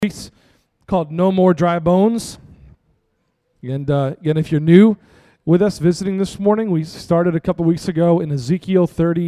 Weeks called No More Dry Bones. And again, if you're new with us visiting this morning, we started a couple weeks ago in Ezekiel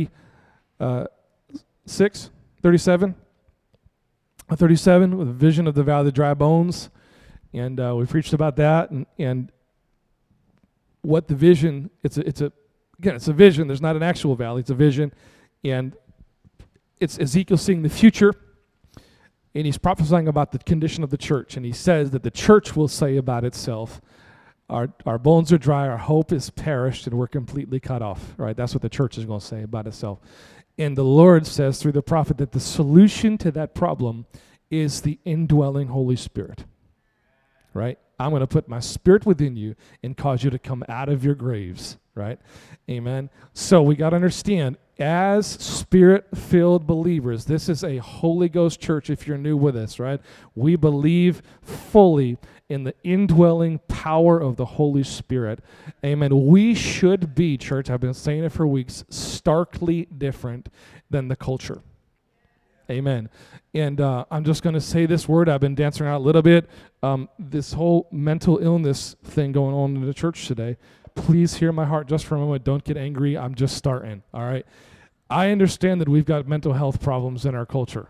37 with a vision of the Valley of the Dry Bones. And we preached about that and what the vision, it's a vision. There's not an actual valley, it's a vision. And it's Ezekiel seeing the future. And he's prophesying about the condition of the church. And he says that the church will say about itself, our bones are dry, our hope is perished, and we're completely cut off. Right? That's what the church is going to say about itself. And the Lord says through the prophet that the solution to that problem is the indwelling Holy Spirit. Right? I'm going to put my spirit within you and cause you to come out of your graves. Right? Amen. So we got to understand, as Spirit-filled believers, this is a Holy Ghost church if you're new with us, right? We believe fully in the indwelling power of the Holy Spirit. Amen. We should be, church, I've been saying it for weeks, starkly different than the culture. Amen. And I'm just going to say this word. I've been dancing around a little bit. This whole mental illness thing going on in the church today. Please hear my heart just for a moment. Don't get angry. I'm just starting, all right? I understand that we've got mental health problems in our culture.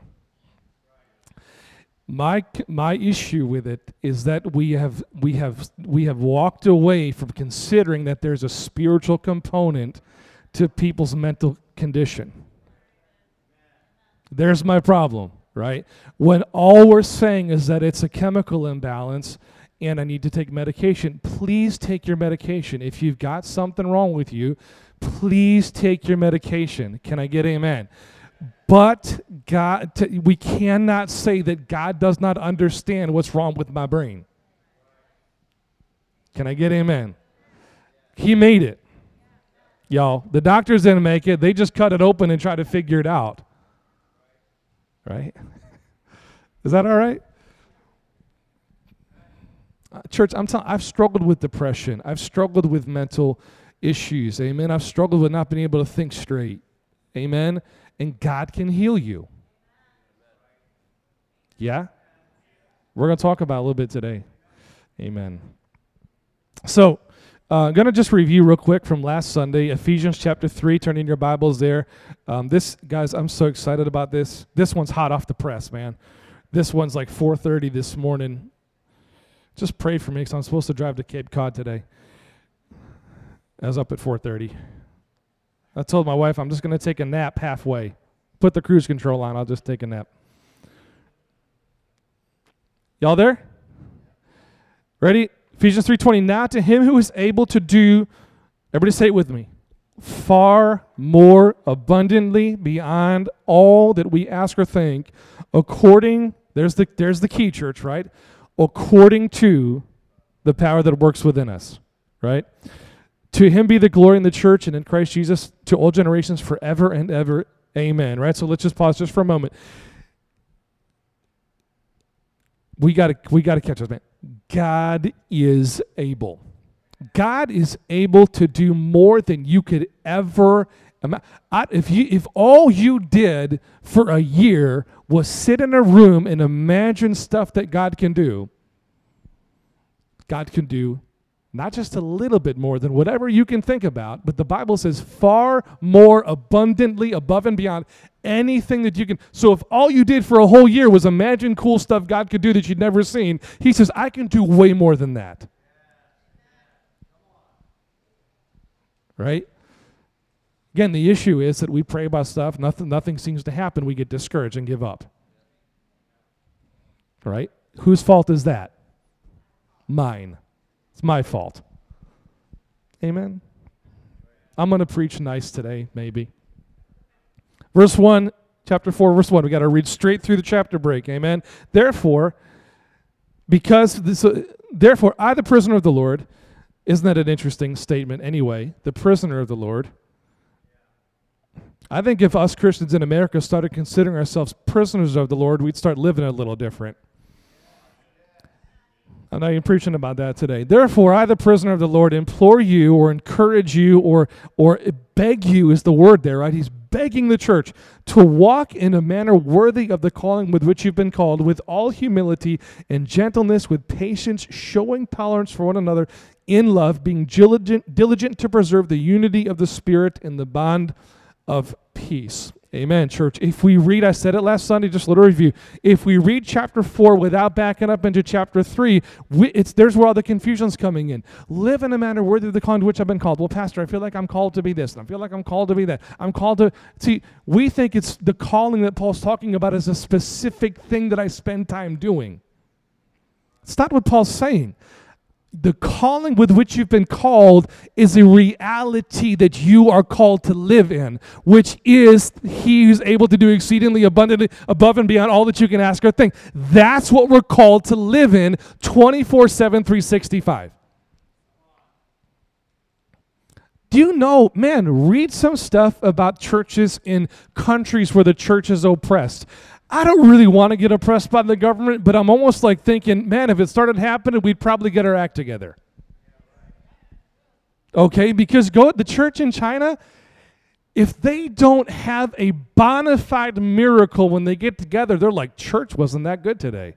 My issue with it is that we have walked away from considering that there's a spiritual component to people's mental condition. There's my problem, right? When all we're saying is that it's a chemical imbalance and I need to take medication, please take your medication. If you've got something wrong with you, please take your medication. Can I get amen? But we cannot say that God does not understand what's wrong with my brain. Can I get amen? He made it. Y'all, the doctors didn't make it. They just cut it open and try to figure it out. Right? Is that all right? Church, I've struggled with depression. I've struggled with mental issues. Amen. I've struggled with not being able to think straight. Amen. And God can heal you. Yeah? We're going to talk about it a little bit today. Amen. So, I'm going to just review real quick from last Sunday, Ephesians chapter 3. Turn in your Bibles there. Guys, I'm so excited about this. This one's hot off the press, man. This one's like 4:30 this morning. Just pray for me because I'm supposed to drive to Cape Cod today. I was up at 4:30. I told my wife I'm just going to take a nap halfway. Put the cruise control on. I'll just take a nap. Y'all there? Ready? Ephesians 3:20. Now to him who is able to do, everybody say it with me, far more abundantly beyond all that we ask or think, according, there's the key, church, right? According to the power that works within us, right? To him be the glory in the church and in Christ Jesus to all generations forever and ever. Amen, right? So let's just pause just for a moment. We got to catch this, man. God is able. God is able to do more than you could ever imagine. If all you did for a year was sit in a room and imagine stuff that God can do, God can do not just a little bit more than whatever you can think about, but the Bible says far more abundantly above and beyond anything that you can. So if all you did for a whole year was imagine cool stuff God could do that you'd never seen, he says, I can do way more than that. Right? Again, the issue is that we pray about stuff, nothing seems to happen, we get discouraged and give up. Right? Whose fault is that? Mine. It's my fault. Amen? I'm going to preach nice today, maybe. Verse 1, chapter 4, verse 1. We got to read straight through the chapter break. Amen? Therefore, I, the prisoner of the Lord, isn't that an interesting statement anyway? The prisoner of the Lord. I think if us Christians in America started considering ourselves prisoners of the Lord, we'd start living a little different. I'm not even preaching about that today. Therefore, I, the prisoner of the Lord, implore you or encourage you or beg you is the word there, right? He's begging the church to walk in a manner worthy of the calling with which you've been called, with all humility and gentleness, with patience, showing tolerance for one another in love, being diligent to preserve the unity of the Spirit in the bond of peace. Amen, church. If we read, I said it last Sunday, just a little review. If we read chapter 4 without backing up into chapter 3, there's where all the confusion's coming in. Live in a manner worthy of the calling to which I've been called. Well, Pastor, I feel like I'm called to be this, and I feel like I'm called to be that. I'm called to... See, we think it's the calling that Paul's talking about as a specific thing that I spend time doing. It's not what Paul's saying. The calling with which you've been called is a reality that you are called to live in, which is He who's able to do exceedingly abundantly above and beyond all that you can ask or think. That's what we're called to live in 24/7, 365. Do you know, man, read some stuff about churches in countries where the church is oppressed. I don't really want to get oppressed by the government, but I'm almost like thinking, man, if it started happening, we'd probably get our act together. Okay, because the church in China, if they don't have a bona fide miracle when they get together, they're like, church wasn't that good today.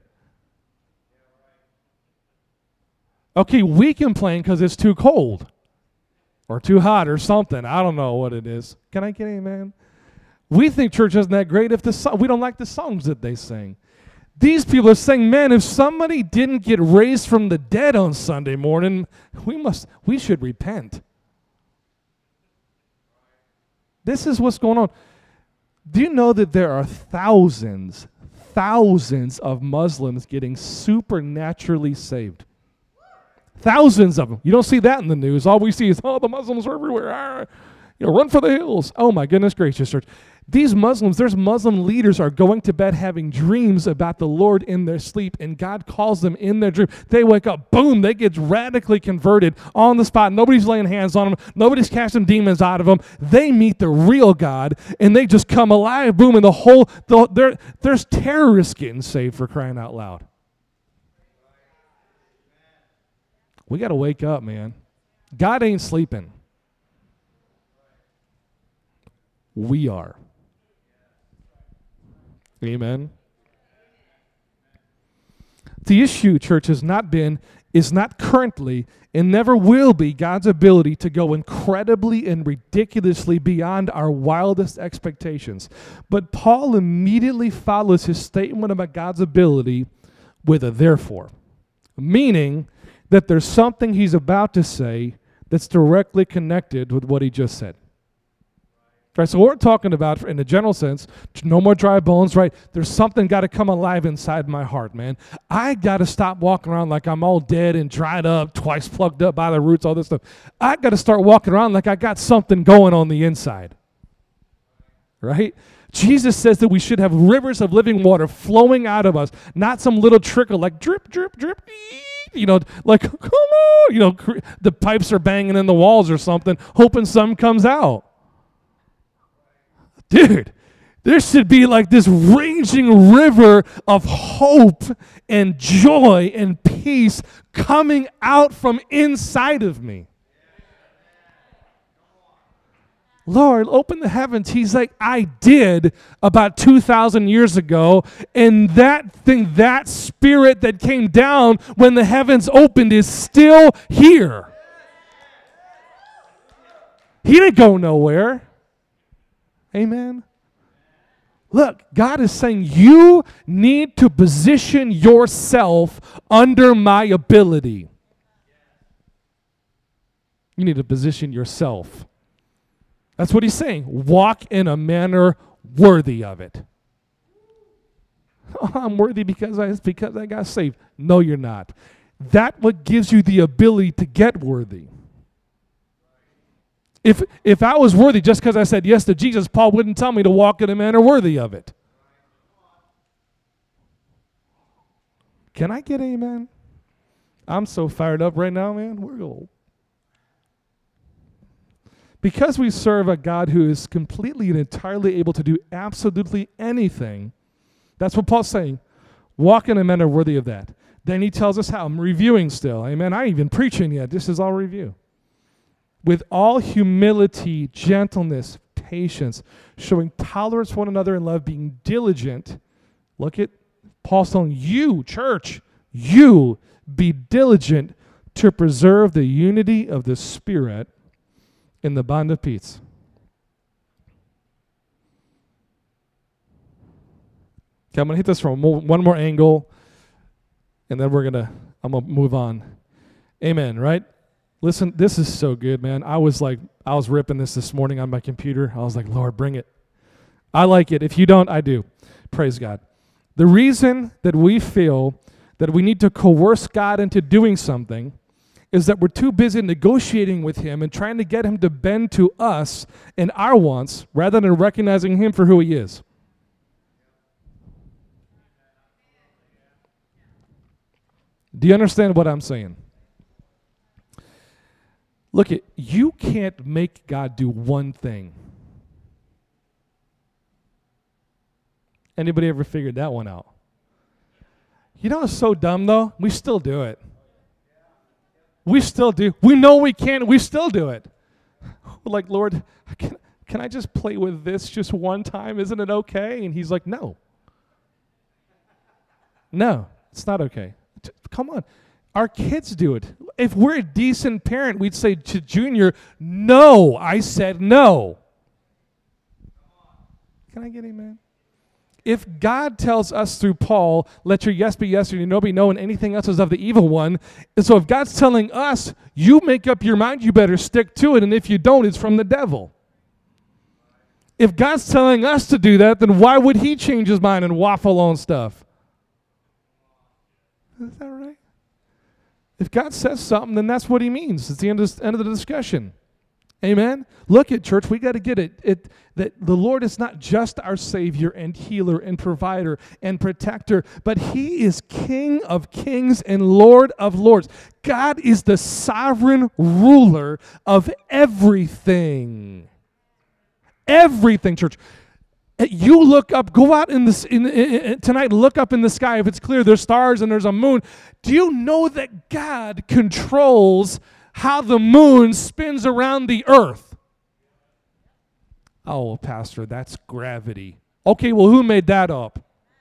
Okay, we complain because it's too cold or too hot or something. I don't know what it is. Can I get an amen? We think church isn't that great if we don't like the songs that they sing. These people are saying, man, if somebody didn't get raised from the dead on Sunday morning, we should repent. This is what's going on. Do you know that there are thousands of Muslims getting supernaturally saved? Thousands of them. You don't see that in the news. All we see is, the Muslims are everywhere. Run for the hills. Oh my goodness gracious, church. These Muslims, there's Muslim leaders are going to bed having dreams about the Lord in their sleep, and God calls them in their dream. They wake up, boom, they get radically converted on the spot. Nobody's laying hands on them. Nobody's casting demons out of them. They meet the real God, and they just come alive, boom, and there's terrorists getting saved, for crying out loud. We got to wake up, man. God ain't sleeping. We are. Amen. The issue, church, is not currently, and never will be God's ability to go incredibly and ridiculously beyond our wildest expectations. But Paul immediately follows his statement about God's ability with a therefore, meaning that there's something he's about to say that's directly connected with what he just said. Right, so what we're talking about in a general sense, no more dry bones, right? There's something got to come alive inside my heart, man. I got to stop walking around like I'm all dead and dried up, twice plugged up by the roots, all this stuff. I got to start walking around like I got something going on the inside, right? Jesus says that we should have rivers of living water flowing out of us, not some little trickle like drip, drip, drip, like, come on, the pipes are banging in the walls or something, hoping some comes out. Dude, there should be like this raging river of hope and joy and peace coming out from inside of me. Lord, open the heavens. He's like, I did about 2,000 years ago, and that spirit that came down when the heavens opened is still here. He didn't go nowhere. Amen. Look, God is saying you need to position yourself under my ability. You need to position yourself. That's what he's saying. Walk in a manner worthy of it. Oh, I'm worthy because I got saved. No, you're not. That's what gives you the ability to get worthy. If I was worthy just because I said yes to Jesus, Paul wouldn't tell me to walk in a manner worthy of it. Can I get amen? I'm so fired up right now, man. We're old. Because we serve a God who is completely and entirely able to do absolutely anything, that's what Paul's saying. Walk in a manner worthy of that. Then he tells us how. I'm reviewing still. Amen. I ain't even preaching yet. This is all review. With all humility, gentleness, patience, showing tolerance for one another in love, being diligent. Look at Paul's telling you, church, you be diligent to preserve the unity of the Spirit in the bond of peace. Okay, I'm going to hit this from one more angle, and then I'm going to move on. Amen, right? Listen, this is so good, man. I was ripping this morning on my computer. I was like, Lord, bring it. I like it. If you don't, I do. Praise God. The reason that we feel that we need to coerce God into doing something is that we're too busy negotiating with him and trying to get him to bend to us and our wants rather than recognizing him for who he is. Do you understand what I'm saying? Look, you can't make God do one thing. Anybody ever figured that one out? You know what's so dumb, though? We still do it. We still do. We know we can't. We still do it. We're like, Lord, can I just play with this just one time? Isn't it okay? And he's like, no. No, it's not okay. Come on. Our kids do it. If we're a decent parent, we'd say to Junior, no, I said no. Can I get amen? If God tells us through Paul, let your yes be yes and your no be no, and anything else is of the evil one. And so if God's telling us, you make up your mind, you better stick to it. And if you don't, it's from the devil. If God's telling us to do that, then why would he change his mind and waffle on stuff? Is that right? If God says something, then that's what he means. It's the end of the discussion. Amen? Look at church, we got to get it that the Lord is not just our Savior and healer and provider and protector, but he is King of kings and Lord of lords. God is the sovereign ruler of everything. Everything, church. You look up, go out tonight, look up in the sky. If it's clear, there's stars and there's a moon. Do you know that God controls how the moon spins around the earth? Oh, Pastor, that's gravity. Okay, well, who made that up?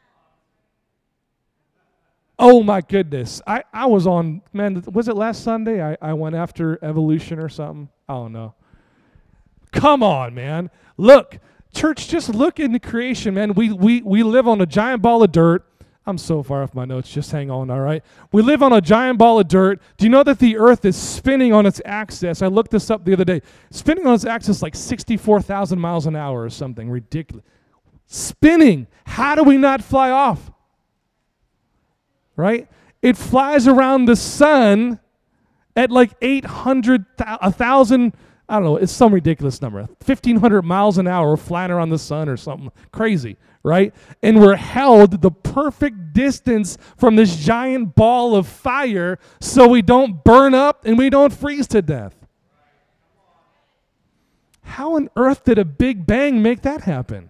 Oh, my goodness. I was on, man, was it last Sunday? I went after evolution or something. I don't know. Come on, man. Look, church, just look into creation, man. We live on a giant ball of dirt. I'm so far off my notes. Just hang on, all right? We live on a giant ball of dirt. Do you know that the earth is spinning on its axis? I looked this up the other day. Spinning on its axis like 64,000 miles an hour or something ridiculous. Spinning. How do we not fly off? Right? It flies around the sun at like 1,000, I don't know, it's some ridiculous number. 1,500 miles an hour flying around the sun or something crazy, right? And we're held the perfect distance from this giant ball of fire so we don't burn up and we don't freeze to death. How on earth did a Big Bang make that happen?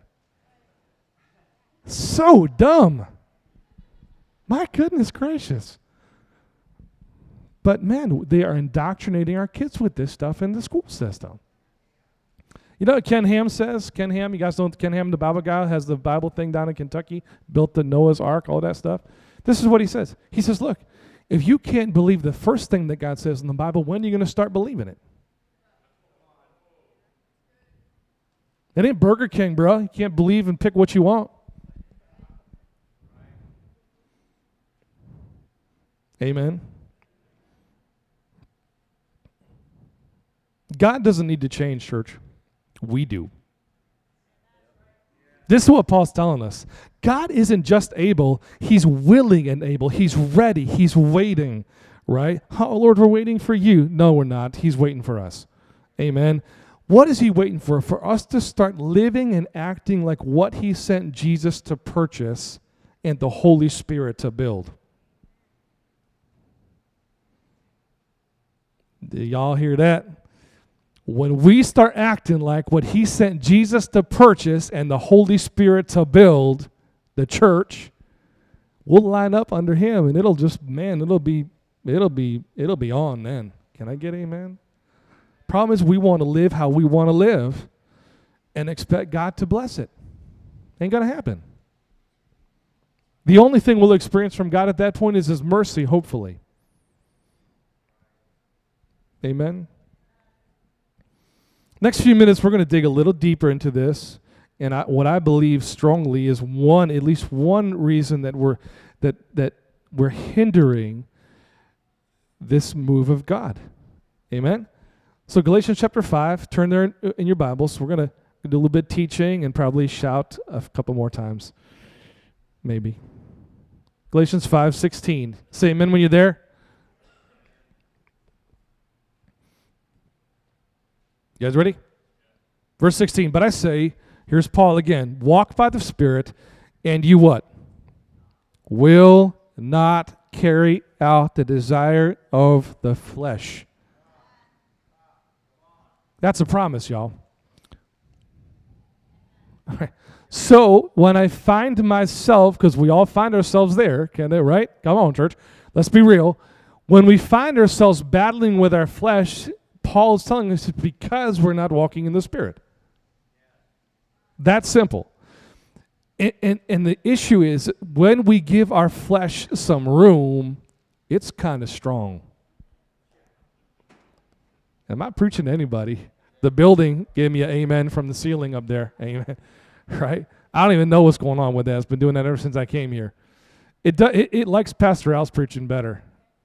So dumb. My goodness gracious. But man, they are indoctrinating our kids with this stuff in the school system. You know what Ken Ham says? Ken Ham, you guys know Ken Ham, the Bible guy, has the Bible thing down in Kentucky, built the Noah's Ark, all that stuff. This is what he says. He says, look, if you can't believe the first thing that God says in the Bible, when are you going to start believing it? It ain't Burger King, bro. You can't believe and pick what you want. Amen. God doesn't need to change, church. We do. This is what Paul's telling us. God isn't just able, he's willing and able. He's ready. He's waiting, right? Oh, Lord, we're waiting for you. No, we're not. He's waiting for us. Amen. What is he waiting for? For us to start living and acting like what he sent Jesus to purchase and the Holy Spirit to build. Do y'all hear that? When we start acting like what he sent Jesus to purchase and the Holy Spirit to build, the church, we'll line up under him and it'll just, man, it'll be on then. Can I get amen? Problem is we want to live how we want to live. and expect God to bless it. Ain't going to happen. The only thing we'll experience from God at that point is His mercy, hopefully. Amen? Next few minutes, we're going to dig a little deeper into this. And what I believe strongly is at least one reason that we're hindering this move of God. Amen? So Galatians chapter 5, turn there in your Bibles. We're going to do a little bit teaching and probably shout a couple more times. Maybe. Galatians 5:16. Say amen when you're there. You guys ready? Verse 16. But I say, here's Paul again, walk by the Spirit, and you what? Will not carry out the desire of the flesh. That's a promise, y'all. All right. So when I find myself, because we all find ourselves there, right? Come on, church. Let's be real. When we find ourselves battling with our flesh, Paul is telling us it's because we're not walking in the Spirit. That's simple. And the issue is when we give our flesh some room, it's kind of strong. Am I preaching to anybody? The building gave me an amen from the ceiling up there. Amen. Right? I don't even know what's going on with that. It's been doing that ever since I came here. It likes Pastor Al's preaching better.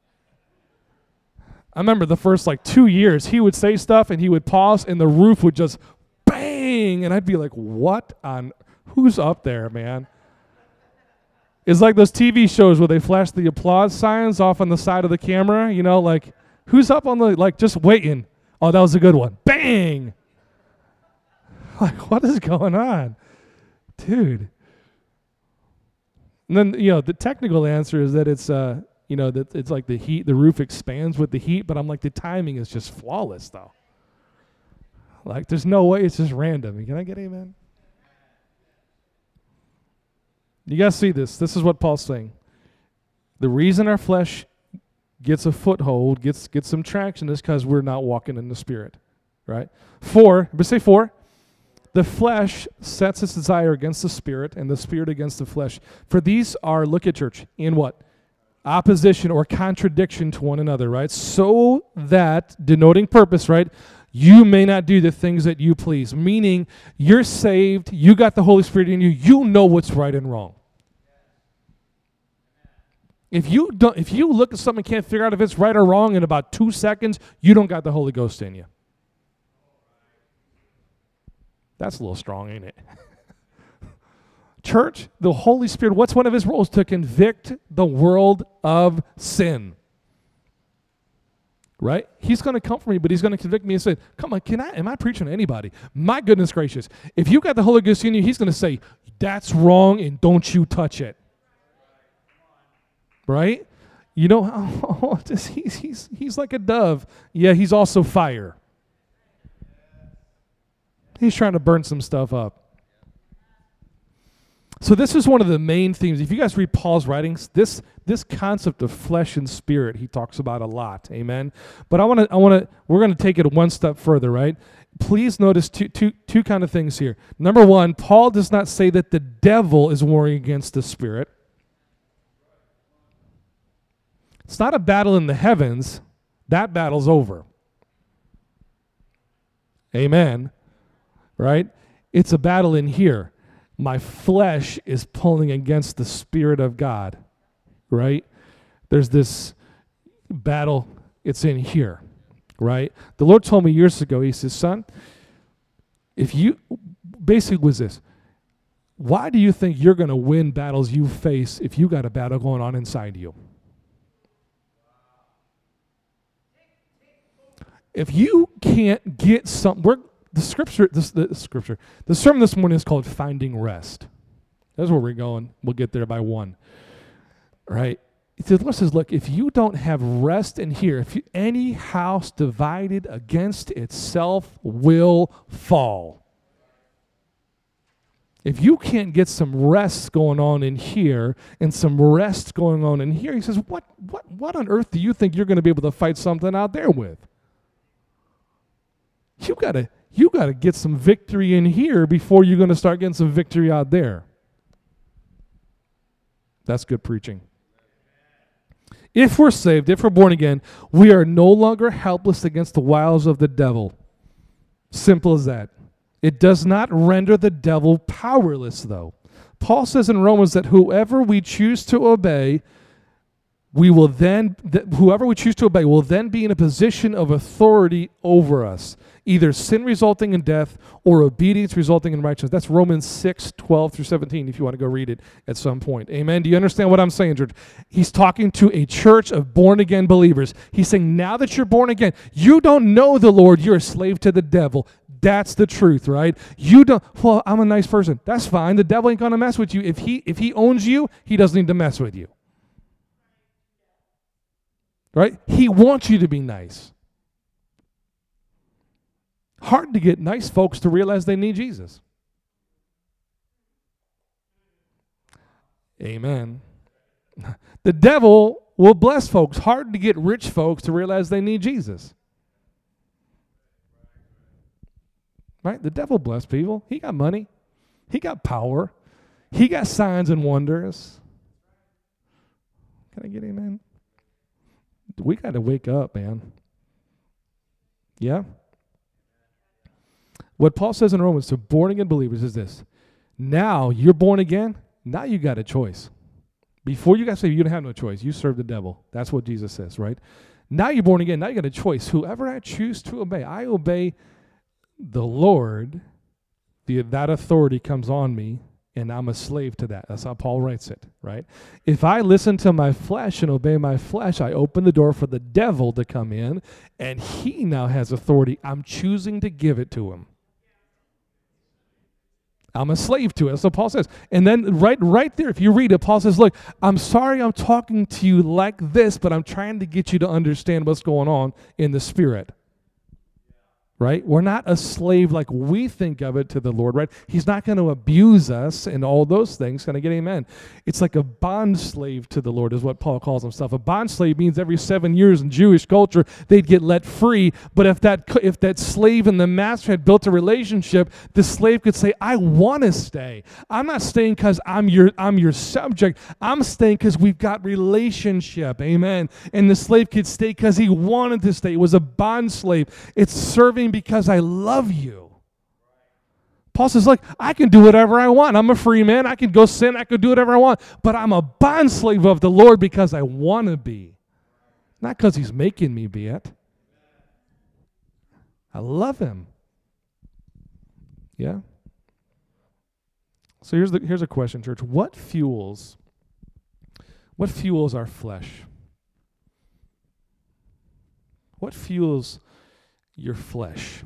I remember the first 2 years, he would say stuff and he would pause and the roof would just bang. And I'd be like, who's up there, man? It's like those TV shows where they flash the applause signs off on the side of the camera, who's up on just waiting. Oh, that was a good one. Bang! What is going on? Dude. And then, the technical answer is that it's, that it's like the heat, the roof expands with the heat, but I'm like, the timing is just flawless, though. There's no way it's just random. Can I get amen? You guys see this. This is what Paul's saying. The reason our flesh gets a foothold, gets some traction is because we're not walking in the Spirit, right? 4, but say 4. The flesh sets its desire against the Spirit, and the Spirit against the flesh. For these are, look at church, in what? Opposition or contradiction to one another, right? So that, denoting purpose, right? You may not do the things that you please. Meaning, you're saved, you got the Holy Spirit in you, you know what's right and wrong. If you look at something and can't figure out if it's right or wrong in about 2 seconds, you don't got the Holy Ghost in you. That's a little strong, ain't it? Church, the Holy Spirit, what's one of His roles? To convict the world of sin. Right? He's going to come for me, but He's going to convict me and say, come on, am I preaching to anybody? My goodness gracious. If you got the Holy Ghost in you, He's going to say, that's wrong and don't you touch it. Right? He's like a dove. Yeah, He's also fire. He's trying to burn some stuff up. So this is one of the main themes. If you guys read Paul's writings, this concept of flesh and spirit he talks about a lot. Amen. But we're going to take it one step further, right? Please notice two kind of things here. Number one, Paul does not say that the devil is warring against the Spirit. It's not a battle in the heavens. That battle's over. Amen. Right? It's a battle in here. My flesh is pulling against the Spirit of God. Right? There's this battle. It's in here. Right? The Lord told me years ago, He says, son, basically was this, why do you think you're going to win battles you face if you got a battle going on inside you? If you can't get something, the sermon this morning is called Finding Rest. That's where we're going. We'll get there by 1. Right? The Lord says, look, if you don't have rest in here, any house divided against itself will fall. If you can't get some rest going on in here and some rest going on in here, He says, what on earth do you think you're going to be able to fight something out there with? you got to get some victory in here before you're going to start getting some victory out there. That's good preaching. If we're saved, if we're born again, we are no longer helpless against the wiles of the devil. Simple as that. It does not render the devil powerless, though. Paul says in Romans that whoever we choose to obey, whoever we choose to obey will then be in a position of authority over us, either sin resulting in death or obedience resulting in righteousness. That's Romans 6:12-17, if you want to go read it at some point. Amen. Do you understand what I'm saying, church? He's talking to a church of born-again believers. He's saying, now that you're born again, you don't know the Lord, you're a slave to the devil. That's the truth, right? You don't, well, I'm a nice person. That's fine. The devil ain't going to mess with you. If he owns you, he doesn't need to mess with you. Right? He wants you to be nice. Hard to get nice folks to realize they need Jesus. Amen. The devil will bless folks. Hard to get rich folks to realize they need Jesus. Right? The devil bless people. He got money. He got power. He got signs and wonders. Can I get amen? We got to wake up, man. Yeah? What Paul says in Romans to born-again believers is this. Now you're born again. Now you got a choice. Before you got saved, you didn't have no choice. You served the devil. That's what Jesus says, right? Now you're born again. Now you got a choice. Whoever I choose to obey, I obey the Lord. That authority comes on me, and I'm a slave to that. That's how Paul writes it, right? If I listen to my flesh and obey my flesh, I open the door for the devil to come in, and he now has authority. I'm choosing to give it to him. I'm a slave to it. That's what Paul says. And then right there, if you read it, Paul says, look, I'm sorry I'm talking to you like this, but I'm trying to get you to understand what's going on in the Spirit. Right? We're not a slave like we think of it to the Lord, right? He's not going to abuse us and all those things. Can I get amen? It's like a bond slave to the Lord is what Paul calls himself. A bond slave means every 7 years in Jewish culture, they'd get let free. But if that slave and the master had built a relationship, the slave could say, I want to stay. I'm not staying because I'm your subject. I'm staying because we've got relationship. Amen. And the slave could stay because he wanted to stay. It was a bond slave. It's serving because I love you. Paul says, look, I can do whatever I want. I'm a free man. I can go sin. I can do whatever I want. But I'm a bond slave of the Lord because I want to be. Not because he's making me be it. I love him. Yeah? So here's a question, church. What fuels our flesh? What fuels your flesh?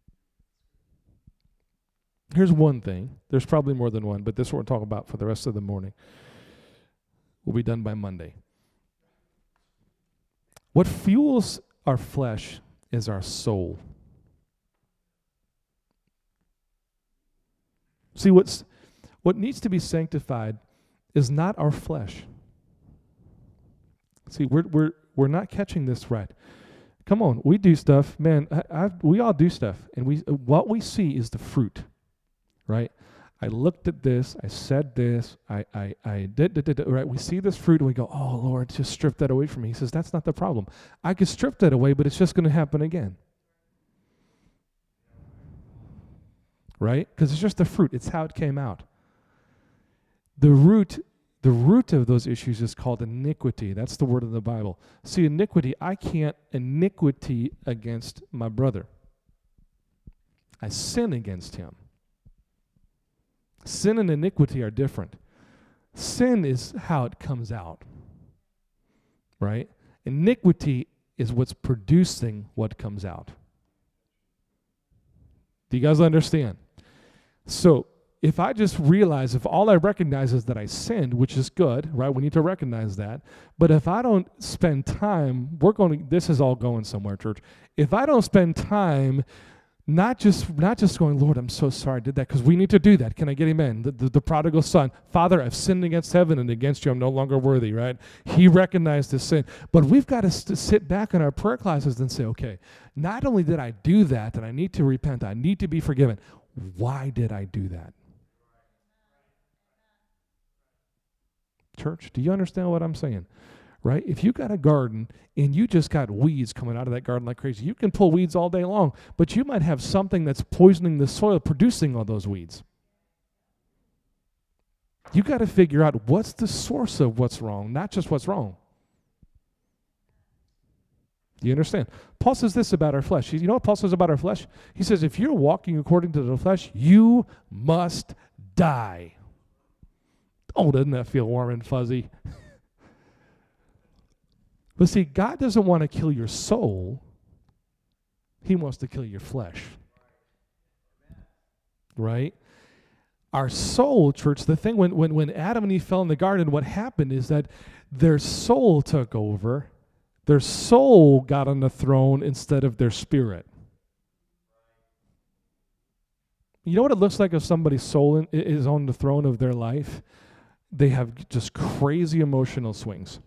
Here's one thing. There's probably more than one, but this is what we're talking about for the rest of the morning. We'll be done by Monday. What fuels our flesh is our soul. See, what needs to be sanctified is not our flesh. See, we're not catching this right. Come on, we do stuff, man. We all do stuff, and what we see is the fruit, right? I looked at this, I said this, I did, right? We see this fruit, and we go, oh, Lord, just strip that away from me. He says, that's not the problem. I could strip that away, but it's just going to happen again, right? Because it's just the fruit. It's how it came out. The root of those issues is called iniquity. That's the word of the Bible. See, iniquity, I can't iniquity against my brother. I sin against him. Sin and iniquity are different. Sin is how it comes out, right? Iniquity is what's producing what comes out. Do you guys understand? So, if I just realize, if all I recognize is that I sinned, which is good, right? We need to recognize that. But if I don't spend time, this is all going somewhere, church. If I don't spend time Not just going, Lord, I'm so sorry I did that, because we need to do that. Can I get amen? The prodigal son, Father, I've sinned against heaven and against you. I'm no longer worthy, right? He recognized his sin. But we've got to sit back in our prayer classes and say, okay, not only did I do that, and I need to repent, I need to be forgiven. Why did I do that? Church, do you understand what I'm saying? Right? If you got a garden and you just got weeds coming out of that garden like crazy, you can pull weeds all day long, but you might have something that's poisoning the soil, producing all those weeds. You got to figure out what's the source of what's wrong, not just what's wrong. Do you understand? Paul says this about our flesh. You know what Paul says about our flesh? He says, if you're walking according to the flesh, you must die. Oh, doesn't that feel warm and fuzzy? But see, God doesn't want to kill your soul. He wants to kill your flesh. Right? Our soul, church, the thing, when Adam and Eve fell in the garden, what happened is that their soul took over. Their soul got on the throne instead of their spirit. You know what it looks like if somebody's soul is on the throne of their life? They have just crazy emotional swings.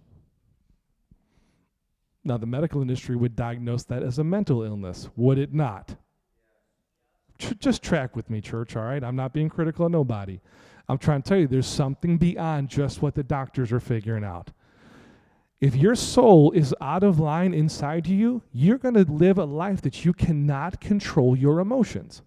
Now, the medical industry would diagnose that as a mental illness, would it not? Just track with me, church, all right? I'm not being critical of nobody. I'm trying to tell you there's something beyond just what the doctors are figuring out. If your soul is out of line inside you, you're going to live a life that you cannot control your emotions.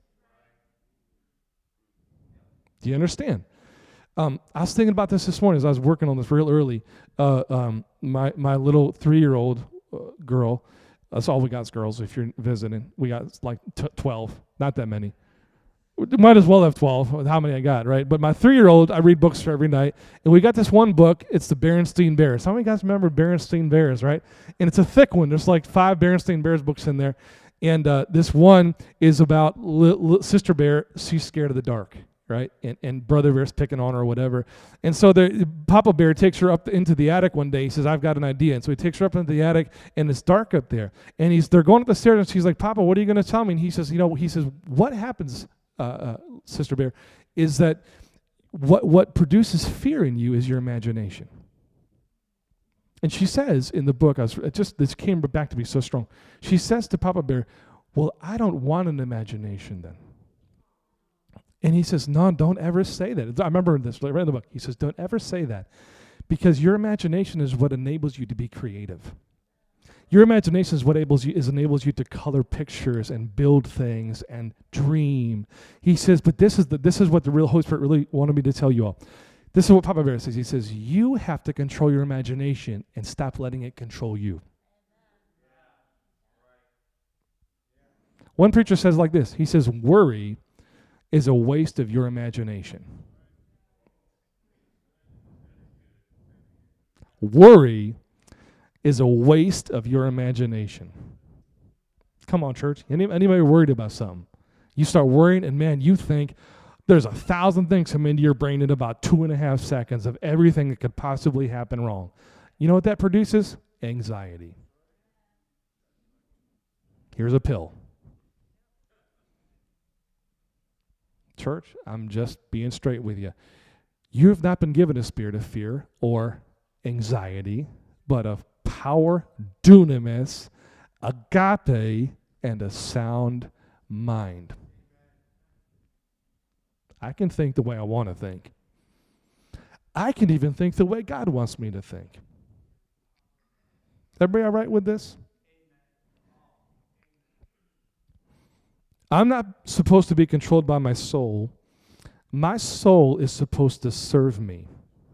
Do you understand? I was thinking about this morning as I was working on this real early. My little 3-year-old girl, that's all we got is girls if you're visiting. We got like 12, not that many. We might as well have 12 with how many I got, right? But my 3-year-old, I read books for every night. And we got this one book. It's the Berenstain Bears. How many guys remember Berenstain Bears, right? And it's a thick one. There's like 5 Berenstain Bears books in there. And this one is about Sister Bear. She's scared of the dark, right? And Brother Bear's picking on her or whatever. And so Papa Bear takes her up into the attic one day. He says, I've got an idea. And so he takes her up into the attic, and it's dark up there. And they're going up the stairs, and she's like, Papa, what are you going to tell me? And he says, what happens, Sister Bear, is that what produces fear in you is your imagination. And she says in the book, this came back to me so strong. She says to Papa Bear, well, I don't want an imagination then. And he says, no, don't ever say that. I remember this right in the book. He says, don't ever say that, because your imagination is what enables you to be creative. Your imagination is what enables you to color pictures and build things and dream. He says, but this is what the real Holy Spirit really wanted me to tell you all. This is what Papa Bear says. He says, you have to control your imagination and stop letting it control you. One preacher says like this. He says, worry is a waste of your imagination. Worry is a waste of your imagination. Come on, church. Anybody worried about something? You start worrying, and man, you think there's 1,000 things come into your brain in about 2.5 seconds of everything that could possibly happen wrong. You know what that produces? Anxiety. Here's a pill. Church, I'm just being straight with you. You have not been given a spirit of fear or anxiety, but of power, dunamis, agape, and a sound mind. I can think the way I want to think. I can even think the way God wants me to think. Everybody all right with this? I'm not supposed to be controlled by my soul. My soul is supposed to serve me.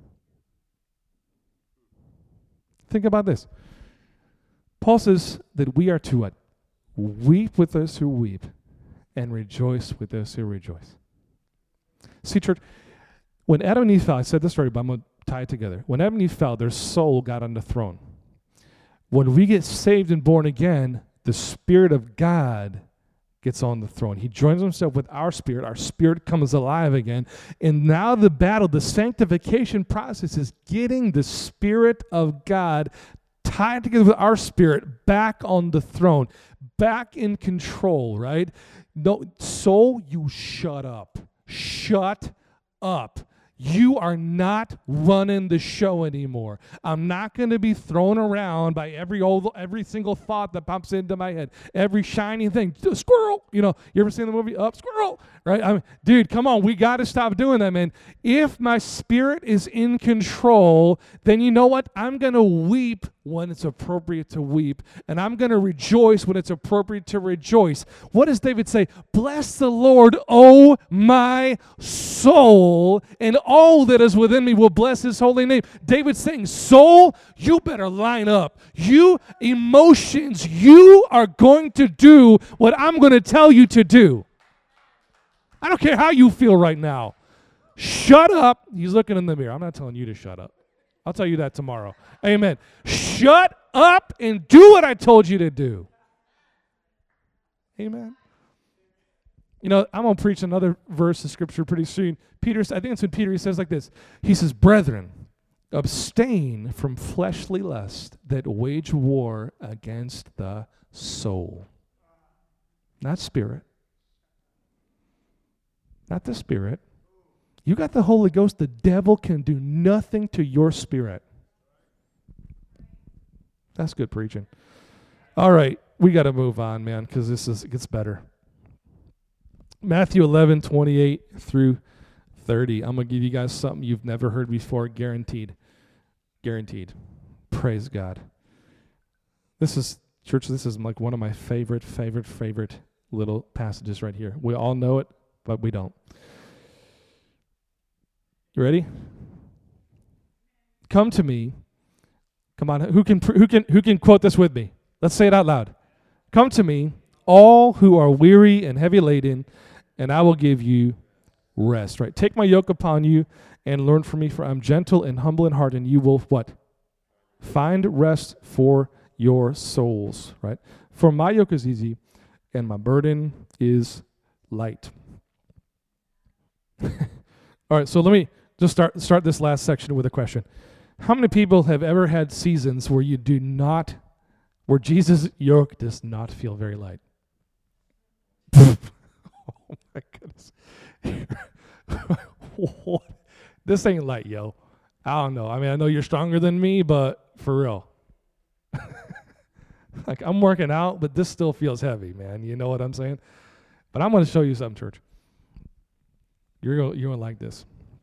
Think about this. Paul says that we are to what? Weep with those who weep and rejoice with those who rejoice. See, church, when Adam and Eve fell, I said this already, but I'm going to tie it together. When Adam and Eve fell, their soul got on the throne. When we get saved and born again, the Spirit of God gets on the throne. He joins himself with our spirit comes alive again, and now the battle, the sanctification process is getting the Spirit of God tied together with our spirit back on the throne, back in control, right? No, soul, you shut up. Shut up. You are not running the show anymore. I'm not going to be thrown around by every single thought that pops into my head. Every shiny thing. Squirrel. You ever seen the movie Up? Squirrel. Right? Dude, come on. We got to stop doing that, man. If my spirit is in control, then you know what? I'm going to weep when it's appropriate to weep, and I'm going to rejoice when it's appropriate to rejoice. What does David say? Bless the Lord, O my soul, and all that is within me will bless his holy name. David's saying, soul, you better line up. You emotions, you are going to do what I'm going to tell you to do. I don't care how you feel right now. Shut up. He's looking in the mirror. I'm not telling you to shut up. I'll tell you that tomorrow. Amen. Shut up and do what I told you to do. Amen. I'm going to preach another verse of Scripture pretty soon. I think it's when Peter, he says like this. He says, brethren, abstain from fleshly lust that wage war against the soul. Not spirit. Not the spirit. You got the Holy Ghost. The devil can do nothing to your spirit. That's good preaching. All right, we got to move on, man, because it gets better. Matthew 11, 28 through 30. I'm going to give you guys something you've never heard before, guaranteed. Guaranteed. Praise God. This is like one of my favorite little passages right here. We all know it, but we don't. You ready? Come to me. Come on, who can quote this with me? Let's say it out loud. Come to me, all who are weary and heavy laden, and I will give you rest. Right? Take my yoke upon you and learn from me, for I'm gentle and humble in heart, and you will what? Find rest for your souls. Right? For my yoke is easy, and my burden is light. All right, so let me just start this last section with a question. How many people have ever had seasons where where Jesus' yoke does not feel very light? Oh my goodness. What? This ain't light, yo. I don't know. I mean, I know you're stronger than me, but for real. Like, I'm working out, but this still feels heavy, man. You know what I'm saying? But I'm going to show you something, church. You're going to like this.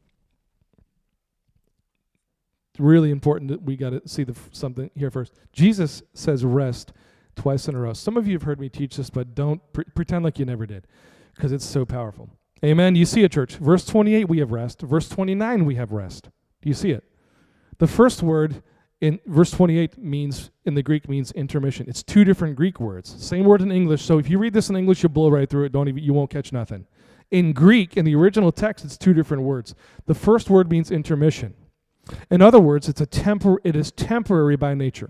It's really important that we got to see something here first. Jesus says rest twice in a row. Some of you have heard me teach this, but don't pretend like you never did, because it's so powerful. Amen. You see it, church. Verse 28, we have rest. Verse 29, we have rest. Do you see it? The first word in verse 28 in the Greek means intermission. It's two different Greek words. Same word in English. So if you read this in English, you'll blow right through it. You won't catch nothing. In Greek, in the original text, it's two different words. The first word means intermission. In other words, it is temporary by nature.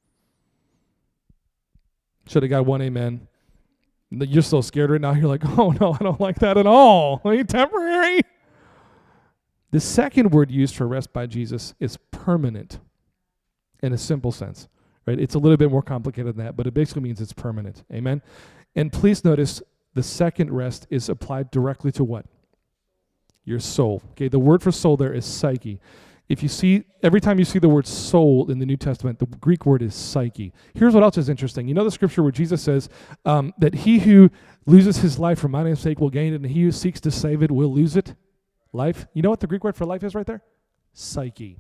Should have got one amen. You're so scared right now. You're like, oh no, I don't like that at all. Are you temporary? The second word used for rest by Jesus is permanent in a simple sense. Right? It's a little bit more complicated than that, but it basically means it's permanent. Amen? And please notice the second rest is applied directly to what? Your soul. Okay, the word for soul there is psyche. Every time you see the word soul in the New Testament, the Greek word is psyche. Here's what else is interesting. You know the scripture where Jesus says that he who loses his life for my name's sake will gain it, and he who seeks to save it will lose it? Life. You know what the Greek word for life is right there? Psyche.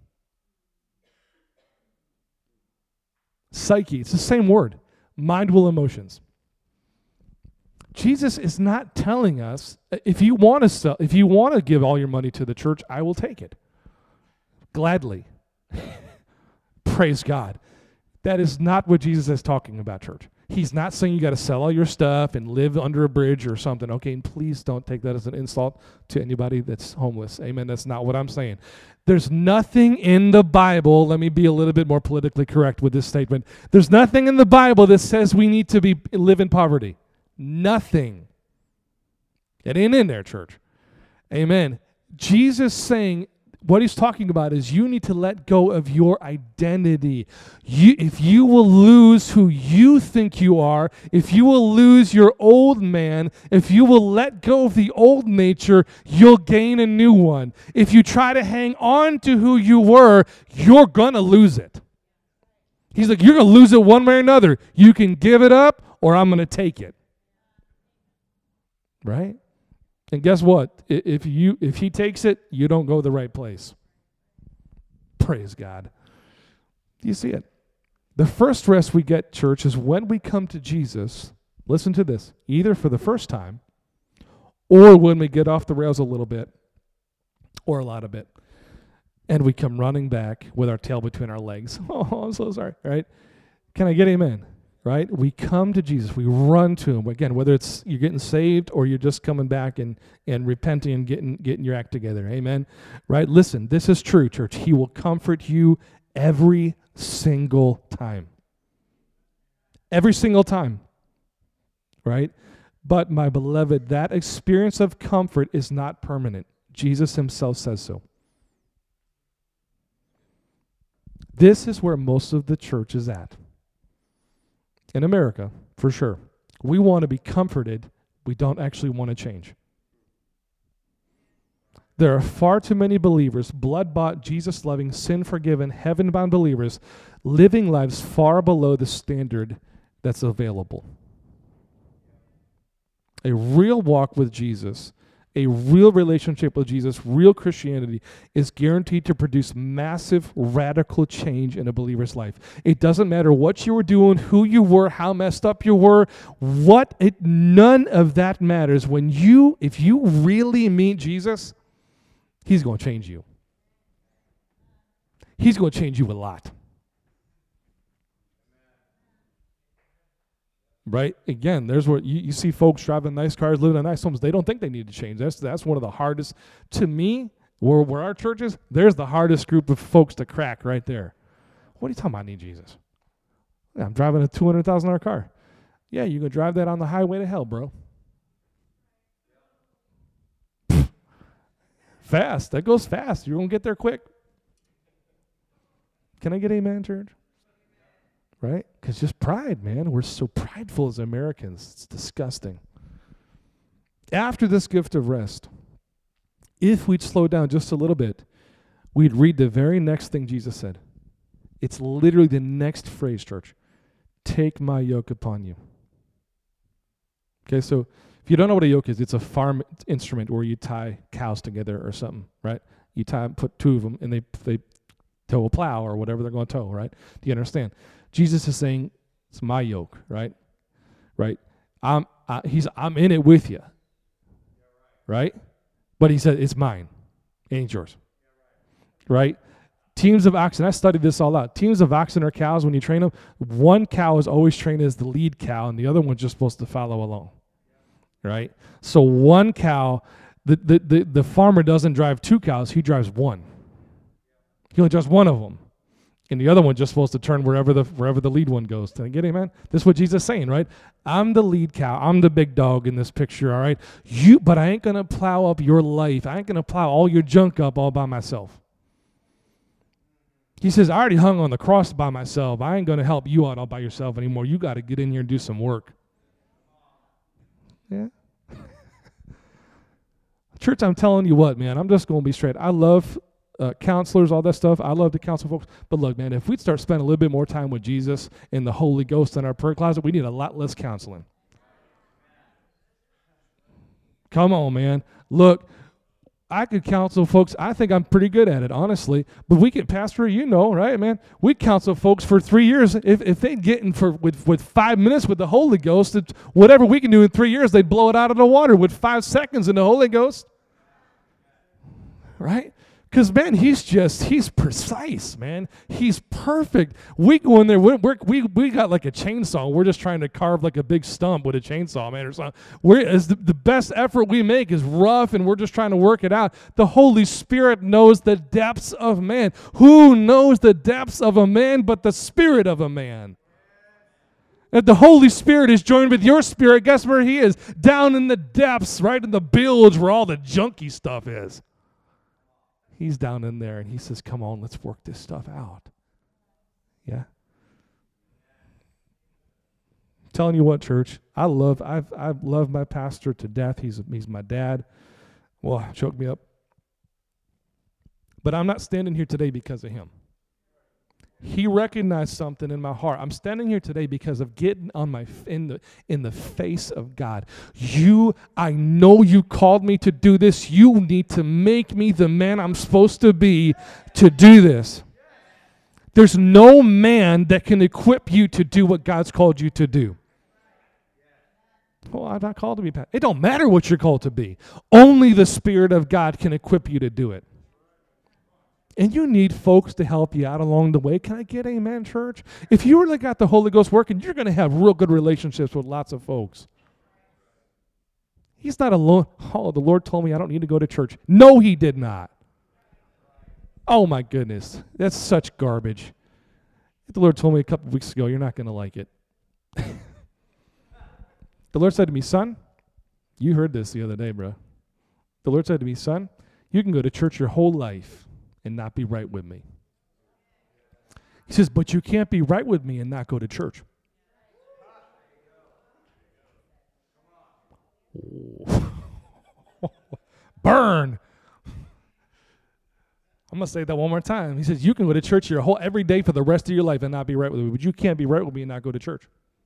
Psyche. It's the same word. Mind, will, emotions. Jesus is not telling us, if you want to give all your money to the church, I will take it. Gladly. Praise God. That is not what Jesus is talking about, church. He's not saying you got to sell all your stuff and live under a bridge or something. Okay, and please don't take that as an insult to anybody that's homeless. Amen. That's not what I'm saying. There's nothing in the Bible, let me be a little bit more politically correct with this statement. There's nothing in the Bible that says we need to live in poverty. Nothing. It ain't in there, church. Amen. Jesus saying What he's talking about is you need to let go of your identity. If you will lose who you think you are, if you will lose your old man, if you will let go of the old nature, you'll gain a new one. If you try to hang on to who you were, you're going to lose it. He's like, you're going to lose it one way or another. You can give it up or I'm going to take it. Right? And guess what? If he takes it, you don't go the right place. Praise God. Do you see it? The first rest we get, church, is when we come to Jesus, listen to this, either for the first time or when we get off the rails a little bit or a lot of it, and we come running back with our tail between our legs. Oh, I'm so sorry, right? Can I get amen? Right? We come to Jesus. We run to him. Again, whether it's you're getting saved or you're just coming back and repenting and getting your act together. Amen? Right? Listen, this is true, church. He will comfort you every single time. Every single time. Right? But, my beloved, that experience of comfort is not permanent. Jesus himself says so. This is where most of the church is at. In America, for sure. We want to be comforted. We don't actually want to change. There are far too many believers, blood-bought, Jesus-loving, sin-forgiven, heaven-bound believers, living lives far below the standard that's available. A real walk with Jesus, a real relationship with Jesus, real Christianity is guaranteed to produce massive, radical change in a believer's life. It doesn't matter what you were doing, who you were, how messed up you were, none of that matters. If you really meet Jesus, he's going to change you. He's going to change you a lot. Right? Again, there's where you see folks driving nice cars, living in nice homes. They don't think they need to change. That's one of the hardest. To me, where our church is, there's the hardest group of folks to crack right there. What are you talking about, I need Jesus? Yeah, I'm driving a $200,000 car. Yeah, you can drive that on the highway to hell, bro. Fast. That goes fast. You're going to get there quick. Can I get amen, church? Right? Because just pride, man. We're so prideful as Americans. It's disgusting. After this gift of rest, if we'd slow down just a little bit, we'd read the very next thing Jesus said. It's literally the next phrase, church. Take my yoke upon you. Okay, so if you don't know what a yoke is, it's a farm instrument where you tie cows together or something, right? You put two of them, and they tow a plow or whatever they're going to tow, right? Do you understand? Jesus is saying, it's my yoke, right? Right? I'm in it with you, right? But he said, it's mine. It ain't yours, right? Teams of oxen, I studied this all out. Teams of oxen or cows, when you train them, one cow is always trained as the lead cow, and the other one's just supposed to follow along, right? So one cow, the farmer doesn't drive two cows, he drives one. He only drives one of them. And the other one's just supposed to turn wherever the lead one goes. Did I get it, man? This is what Jesus is saying, right? I'm the lead cow. I'm the big dog in this picture, all right? But I ain't going to plow up your life. I ain't going to plow all your junk up all by myself. He says, I already hung on the cross by myself. I ain't going to help you out all by yourself anymore. You got to get in here and do some work. Yeah? Church, I'm telling you what, man. I'm just going to be straight. I love counselors, all that stuff. I love to counsel folks. But look, man, if we'd start spending a little bit more time with Jesus and the Holy Ghost in our prayer closet, we need a lot less counseling. Come on, man. Look, I could counsel folks. I think I'm pretty good at it, honestly. But we can, Pastor, you know, right, man? We counsel folks for 3 years. If they'd get in with 5 minutes with the Holy Ghost, whatever we can do in 3 years, they'd blow it out of the water with 5 seconds in the Holy Ghost. Right? Because, man, he's precise, man. He's perfect. We go in there, we got like a chainsaw. We're just trying to carve like a big stump with a chainsaw, man, or something. The best effort we make is rough, and we're just trying to work it out. The Holy Spirit knows the depths of man. Who knows the depths of a man but the spirit of a man? If the Holy Spirit is joined with your spirit, guess where he is? Down in the depths, right in the bilge where all the junky stuff is. He's down in there, and he says, come on, let's work this stuff out. Yeah? I'm telling you what, church, I've loved my pastor to death. He's my dad. Well, choked me up. But I'm not standing here today because of him. He recognized something in my heart. I'm standing here today because of getting on in the face of God. I know you called me to do this. You need to make me the man I'm supposed to be to do this. There's no man that can equip you to do what God's called you to do. Well, I'm not called to be pastor. It don't matter what you're called to be. Only the Spirit of God can equip you to do it. And you need folks to help you out along the way. Can I get amen, church? If you really got the Holy Ghost working, you're going to have real good relationships with lots of folks. He's not alone. Oh, the Lord told me I don't need to go to church. No, he did not. Oh, my goodness. That's such garbage. The Lord told me a couple of weeks ago, you're not going to like it. The Lord said to me, son, you heard this the other day, bro. The Lord said to me, son, you can go to church your whole life and not be right with me. He says, but you can't be right with me and not go to church. Burn. I'm going to say that one more time. He says, you can go to church every day for the rest of your life and not be right with me, but you can't be right with me and not go to church.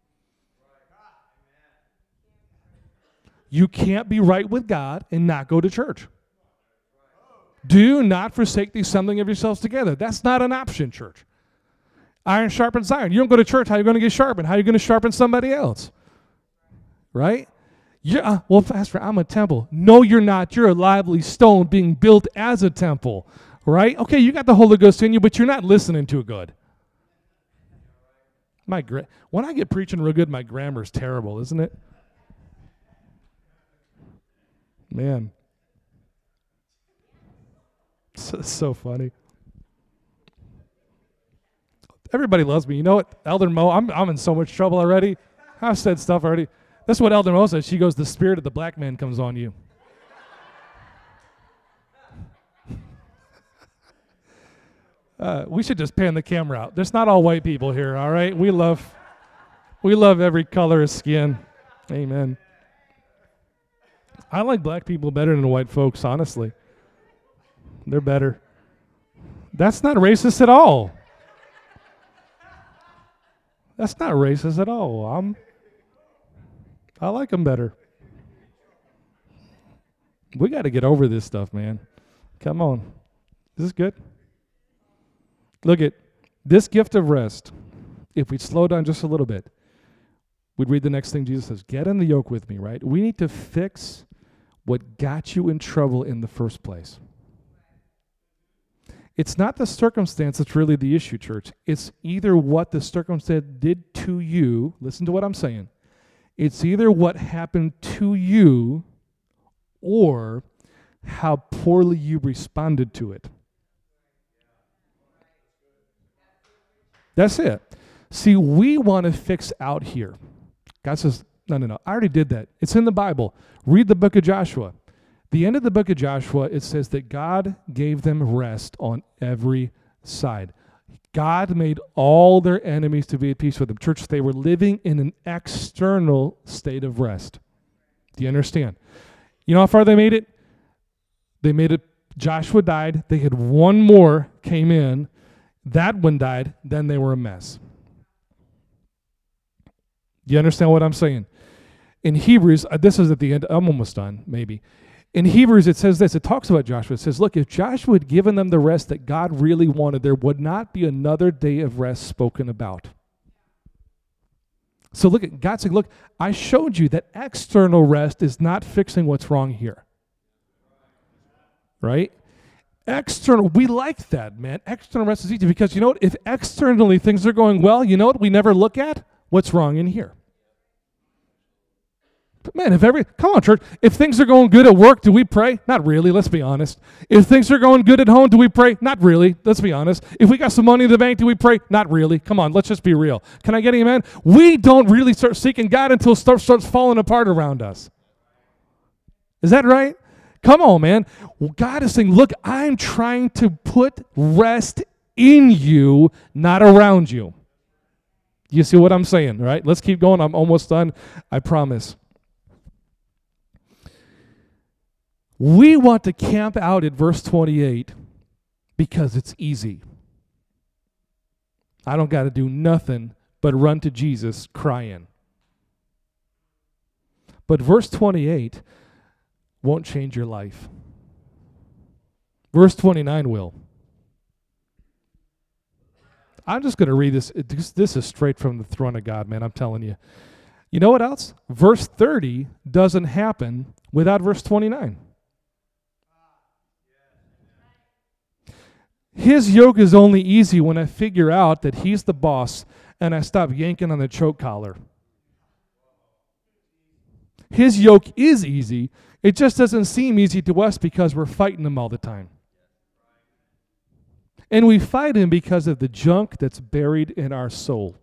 You can't be right with God and not go to church. Do not forsake the assembling of yourselves together. That's not an option, church. Iron sharpens iron. You don't go to church, how are you going to get sharpened? How are you going to sharpen somebody else? Right? Well, Pastor, I'm a temple. No, you're not. You're a lively stone being built as a temple. Right? Okay, you got the Holy Ghost in you, but you're not listening too good. When I get preaching real good, my grammar's terrible, isn't it? Man. So funny. Everybody loves me. You know what, Elder Mo, I'm in so much trouble already. I've said stuff already. That's what Elder Mo says. She goes, the spirit of the black man comes on you. We should just pan the camera out. There's not all white people here, all right? We love every color of skin. Amen. I like black people better than white folks, honestly. They're better. That's not racist at all. That's not racist at all. I like them better. We got to get over this stuff, man. Come on. Is this good? Look at this gift of rest. If we slow down just a little bit, we'd read the next thing Jesus says. Get in the yoke with me, right? We need to fix what got you in trouble in the first place. It's not the circumstance that's really the issue, church. It's either what the circumstance did to you. Listen to what I'm saying. It's either what happened to you or how poorly you responded to it. That's it. See, we want to fix out here. God says, no. I already did that. It's in the Bible. Read the book of Joshua. The end of the book of Joshua, it says that God gave them rest on every side. God made all their enemies to be at peace with them. Church, they were living in an external state of rest. Do you understand? You know how far they made it? They made it, Joshua died. They had one more came in. That one died. Then they were a mess. Do you understand what I'm saying? In Hebrews, this is at the end. I'm almost done, maybe. In Hebrews, it says this. It talks about Joshua. It says, look, if Joshua had given them the rest that God really wanted, there would not be another day of rest spoken about. So look at God saying, look, I showed you that external rest is not fixing what's wrong here. Right? External, we like that, man. External rest is easy because you know what? If externally things are going well, you know what we never look at? What's wrong in here? But man, come on, church. If things are going good at work, do we pray? Not really, let's be honest. If things are going good at home, do we pray? Not really, let's be honest. If we got some money in the bank, do we pray? Not really. Come on, let's just be real. Can I get an amen? We don't really start seeking God until stuff starts falling apart around us. Is that right? Come on, man. God is saying, look, I'm trying to put rest in you, not around you. You see what I'm saying, right? Let's keep going. I'm almost done, I promise. We want to camp out at verse 28 because it's easy. I don't got to do nothing but run to Jesus crying. But verse 28 won't change your life. Verse 29 will. I'm just going to read this. This is straight from the throne of God, man. I'm telling you. You know what else? Verse 30 doesn't happen without verse 29. His yoke is only easy when I figure out that he's the boss and I stop yanking on the choke collar. His yoke is easy. It just doesn't seem easy to us because we're fighting him all the time. And we fight him because of the junk that's buried in our soul.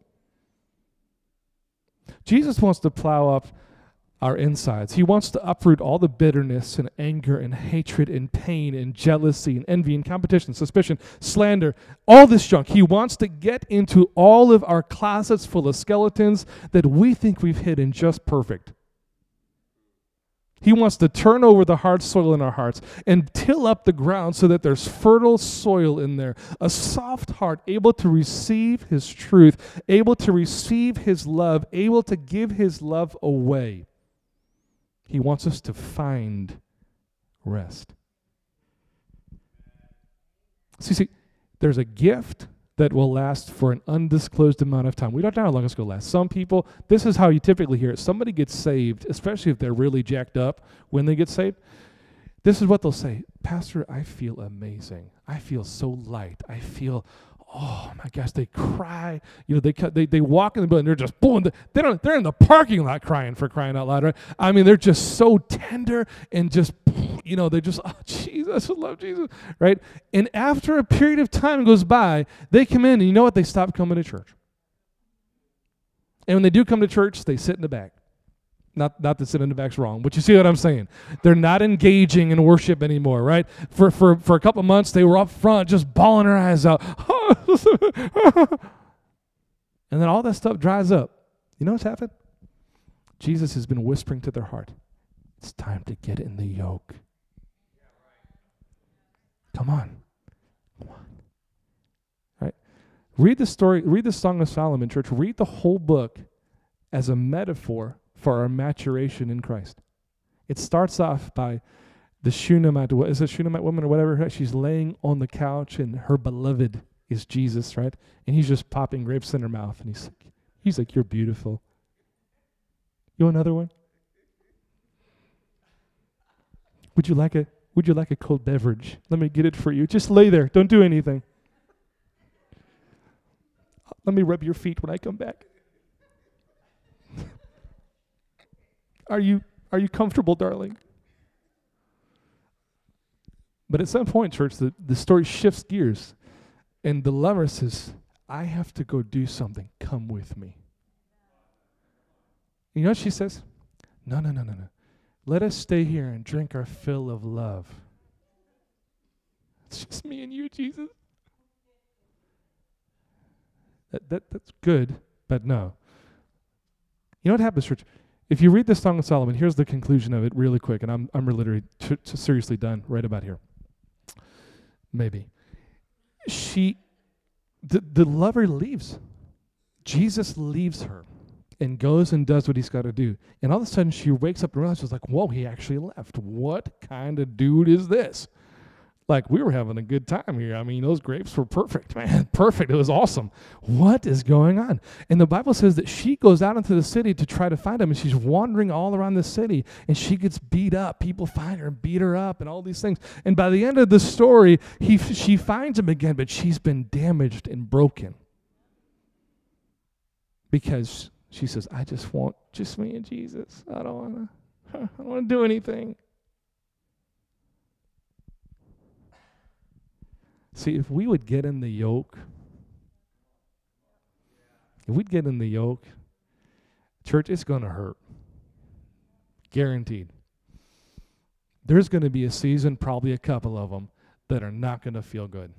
Jesus wants to plow up our insides. He wants to uproot all the bitterness and anger and hatred and pain and jealousy and envy and competition, suspicion, slander, all this junk. He wants to get into all of our closets full of skeletons that we think we've hidden just perfect. He wants to turn over the hard soil in our hearts and till up the ground so that there's fertile soil in there. A soft heart able to receive his truth, able to receive his love, able to give his love away. He wants us to find rest. See, there's a gift that will last for an undisclosed amount of time. We don't know how long it's going to last. Some people, this is how you typically hear it. Somebody gets saved, especially if they're really jacked up when they get saved. This is what they'll say. Pastor, I feel amazing. I feel so light. I feel, oh my gosh, they cry. You know, they walk in the building, they're just boom. They're in the parking lot crying, for crying out loud, right? I mean, they're just so tender and just, you know, they're just, oh, Jesus, I love Jesus, right? And after a period of time goes by, they come in and you know what? They stop coming to church. And when they do come to church, they sit in the back. Not that sitting in the back's wrong, but you see what I'm saying. They're not engaging in worship anymore, right? For a couple of months, they were up front just bawling their eyes out. And then all that stuff dries up. You know what's happened? Jesus has been whispering to their heart, it's time to get in the yoke. Come on. Right? Read the story, read the Song of Solomon, church. Read the whole book as a metaphor for our maturation in Christ. It starts off by the Shunammite, is it Shunammite woman or whatever? She's laying on the couch and her beloved is Jesus, right? And he's just popping grapes in her mouth and he's like, you're beautiful. You want another one? Would you like a cold beverage? Let me get it for you. Just lay there. Don't do anything. Let me rub your feet when I come back. Are you comfortable, darling? But at some point, church, the story shifts gears. And the lover says, I have to go do something. Come with me. You know what she says? No. Let us stay here and drink our fill of love. It's just me and you, Jesus. That's good, but no. You know what happens, church? If you read the Song of Solomon, here's the conclusion of it really quick, and I'm literally seriously done right about here. Maybe. The lover leaves. Jesus leaves her and goes and does what he's got to do. And all of a sudden she wakes up and realizes, like, whoa, he actually left. What kind of dude is this? Like, we were having a good time here. I mean, those grapes were perfect, man. Perfect. It was awesome. What is going on? And the Bible says that she goes out into the city to try to find him, and she's wandering all around the city, and she gets beat up. People find her and beat her up and all these things. And by the end of the story, she finds him again, but she's been damaged and broken. Because she says, I just want just me and Jesus. I don't want to do anything. See, if we would get in the yoke, church, it's going to hurt. Guaranteed. there's going to be a season, probably a couple of them, that are not going to feel good.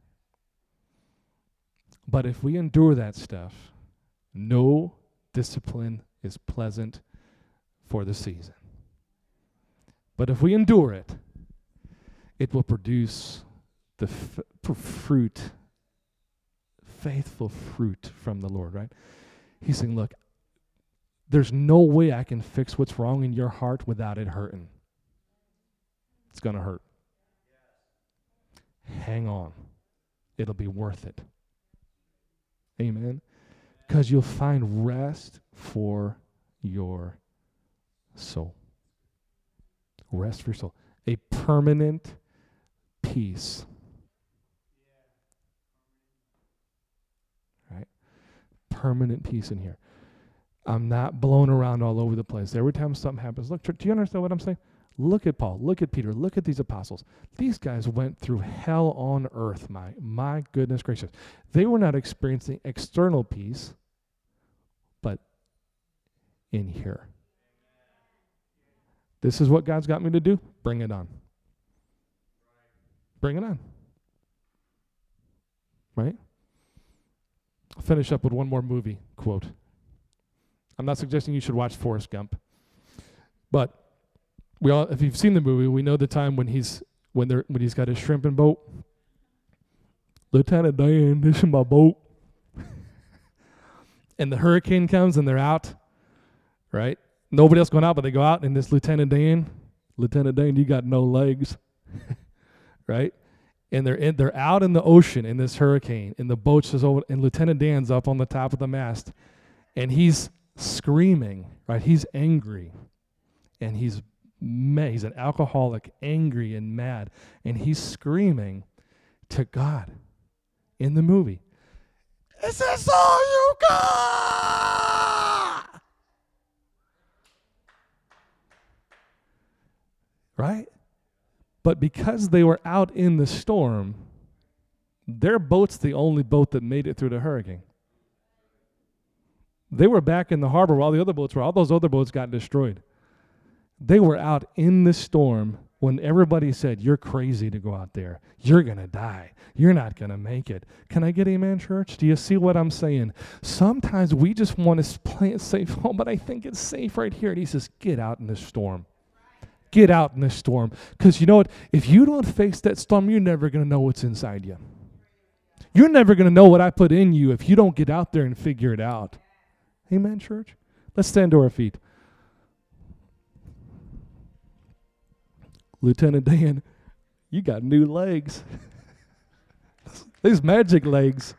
But if we endure that stuff, no discipline is pleasant for the season. But if we endure it, it will produce the fruit, faithful fruit from the Lord, right? He's saying, look, there's no way I can fix what's wrong in your heart without it hurting. It's going to hurt. Hang on. It'll be worth it. Amen. Because you'll find rest for your soul. Rest for your soul. A permanent peace. Right? Permanent peace in here. I'm not blown around all over the place. Every time something happens, look, do you understand what I'm saying? Look at Paul. Look at Peter. Look at these apostles. These guys went through hell on earth, my goodness gracious. They were not experiencing external peace, but in here. This is what God's got me to do. Bring it on. Bring it on. Right? I'll finish up with one more movie quote. I'm not suggesting you should watch Forrest Gump, but we all, if you've seen the movie, we know the time when he's got his shrimping boat. Lieutenant Dan, this is my boat. And the hurricane comes and they're out, right? Nobody else going out, but they go out, and this Lieutenant Dan, you got no legs, right? And they're out in the ocean in this hurricane, and the boat's just over, and Lieutenant Dan's up on the top of the mast, and he's screaming, right? He's angry, and he's an alcoholic, angry and mad, and he's screaming to God in the movie. Is this all you got? Right? But because they were out in the storm, their boat's the only boat that made it through the hurricane. They were back in the harbor while the other boats were. All those other boats got destroyed. They were out in the storm when everybody said, you're crazy to go out there. You're going to die. You're not going to make it. Can I get amen, church? Do you see what I'm saying? Sometimes we just want to play it safe. Oh, but I think it's safe right here. And he says, get out in the storm. Get out in the storm. Because you know what? If you don't face that storm, you're never going to know what's inside you. You're never going to know what I put in you if you don't get out there and figure it out. Amen, church? Let's stand to our feet. Lieutenant Dan, you got new legs. These magic legs.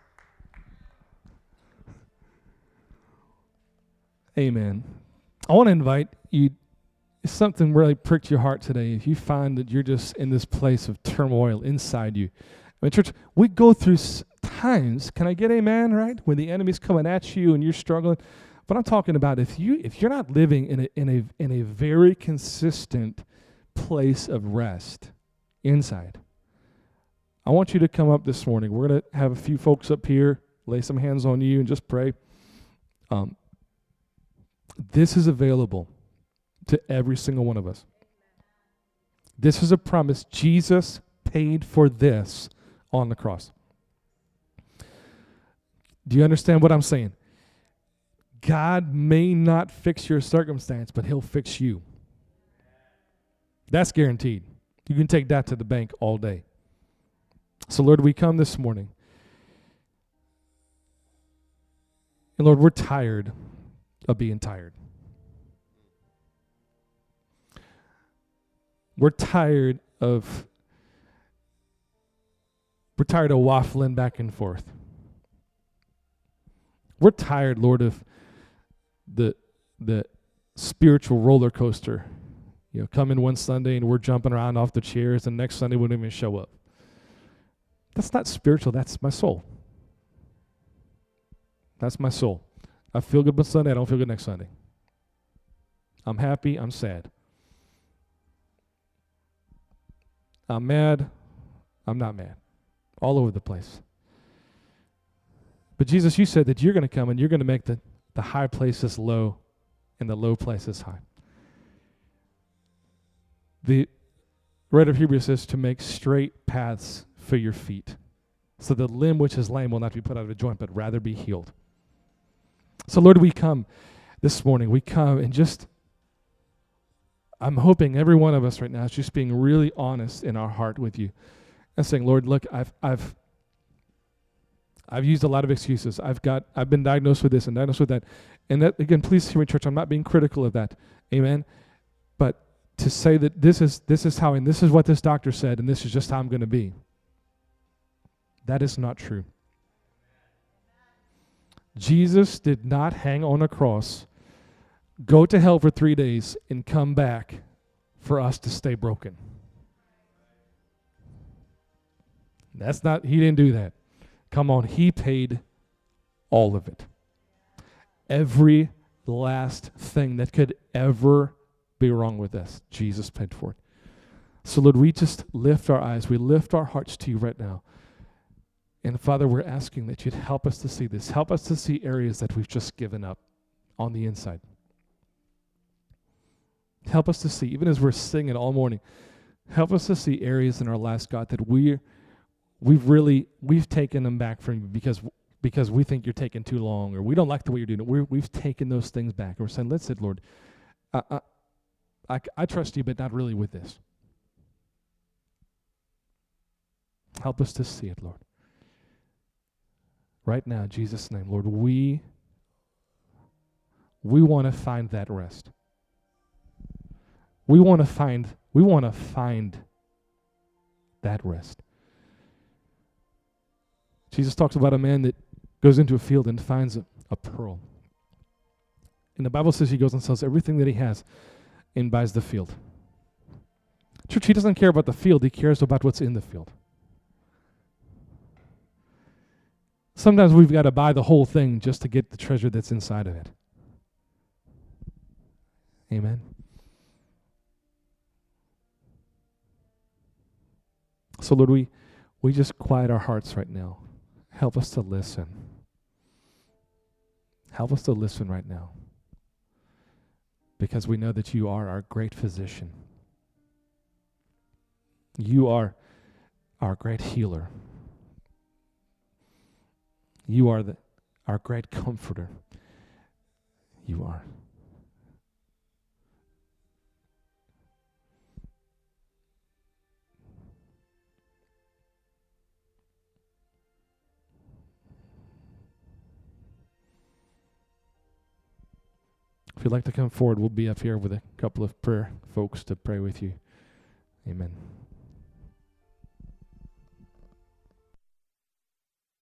Amen. I want to invite you, if something really pricked your heart today, if you find that you're just in this place of turmoil inside you. I mean, church, we go through times, can I get amen, right? When the enemy's coming at you and you're struggling. But I'm talking about if you're not living in a very consistent place of rest inside, I want you to come up this morning. We're going to have a few folks up here, lay some hands on you and just pray. This is available to every single one of us. This is a promise. Jesus paid for this on the cross. Do you understand what I'm saying? God may not fix your circumstance, but he'll fix you. That's guaranteed. You can take that to the bank all day. So, Lord, we come this morning. And, Lord, we're tired of being tired. We're tired of waffling back and forth. We're tired, Lord, of the spiritual roller coaster. You know, come in one Sunday and we're jumping around off the chairs, and next Sunday we don't even show up. That's not spiritual. That's my soul. That's my soul. I feel good one Sunday. I don't feel good next Sunday. I'm happy. I'm sad. I'm mad. I'm not mad. All over the place. But Jesus, you said that you're going to come and you're going to make the high places low and the low places high. The writer of Hebrews says to make straight paths for your feet, so the limb which is lame will not be put out of a joint, but rather be healed. So Lord, we come this morning. We come and just, I'm hoping every one of us right now is just being really honest in our heart with you and saying, Lord, look, I've used a lot of excuses. I've been diagnosed with this and diagnosed with that. And that, again, please hear me, church, I'm not being critical of that. Amen. But to say that this is how, and this is what this doctor said, and this is just how I'm going to be, that is not true. Jesus did not hang on a cross, go to hell for 3 days, and come back for us to stay broken. He didn't do that. Come on, he paid all of it. Every last thing that could ever be wrong with us, Jesus paid for it. So Lord, we just lift our eyes, we lift our hearts to you right now. And Father, we're asking that you'd help us to see this. Help us to see areas that we've just given up on the inside. Help us to see, even as we're singing all morning, help us to see areas in our lives, God, that we've taken them back from you because we think you're taking too long, or we don't like the way you're doing it. We've taken those things back. And we're saying, let's say, Lord, I trust you, but not really with this. Help us to see it, Lord. Right now, in Jesus' name, Lord, we want to find that rest. We want to find that rest. Jesus talks about a man that goes into a field and finds a pearl. And the Bible says he goes and sells everything that he has and buys the field. Church, he doesn't care about the field, he cares about what's in the field. Sometimes we've got to buy the whole thing just to get the treasure that's inside of it. Amen. So Lord, we just quiet our hearts right now. Help us to listen. Help us to listen right now. Because we know that you are our great physician. You are our great healer. You are our great comforter. You are. If you'd like to come forward, we'll be up here with a couple of prayer folks to pray with you. Amen.